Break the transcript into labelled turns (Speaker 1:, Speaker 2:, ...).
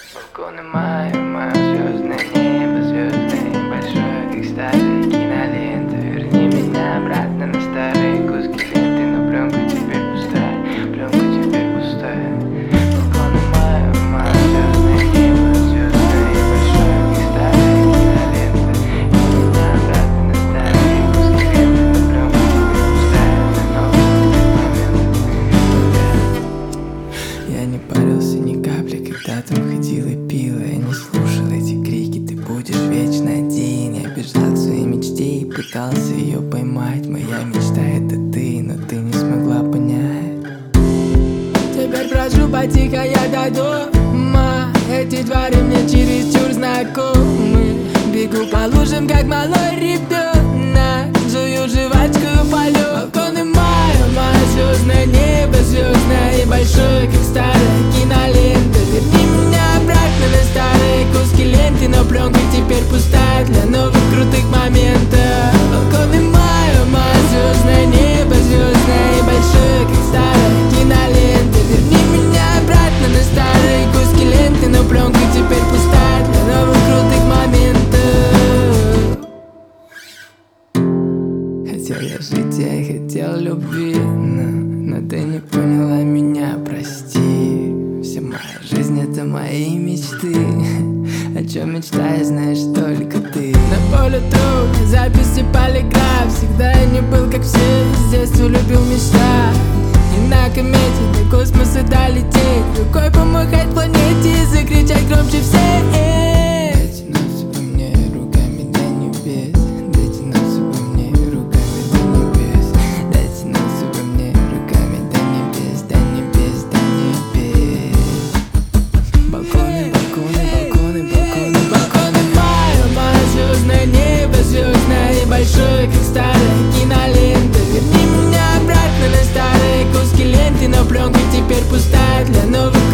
Speaker 1: Балконы мое звездное небо, звездное большое, как старая кинолента. Верни меня обратно на старые куски ленты, но пленка теперь пустая, пленка теперь пустая. Балконы мое звездное небо, звездное большое, как старая кинолента. Верни меня обратно на старые куски ленты, но пленка теперь пустая, для новых моментов.
Speaker 2: Я не парился ни капли, когда там ходил и пил. Я не слушал эти крики, ты будешь вечно один. Я бежал к своей мечте и пытался ее поймать. Моя мечта это ты, но ты не смогла понять. Теперь прошу потихо я до дома. Эти твари мне чересчур знакомы. Бегу по лужам, как малой ребенок. Жую жвачку и полет. Балконы мое звездное небо, звездное и большое, как старая кинолента. Верни меня обратно на старые куски ленты, но пленка теперь пустая для новых крутых моментов. Балконы мое звездное небо, звездное и большое, как старая кинолента. Верни меня обратно на старые куски ленты, но пленка теперь пустая для новых крутых моментов. Хотел я жить, я хотел любви, но ты не поняла меня, прости. Вся моя жизнь это мои мечты. О чем мечтаешь, знаешь только ты. На поле трудно, записи полиграф. Всегда я не был как все, с детства любил мечтать. И на комете до космоса долететь, рукой помахать планете и закричать громче всех. Дотянуться по мне руками до небес. Дотянуться по мне руками до небес. Дотянуться по мне руками до небес, до небес, до небес. Балконы, балконы, балконы, балконы, балконы мое звездное небо, звездное и большое, как старая кинолента. Верни меня обратно на старые куски ленты, но пленка теперь пустая для новых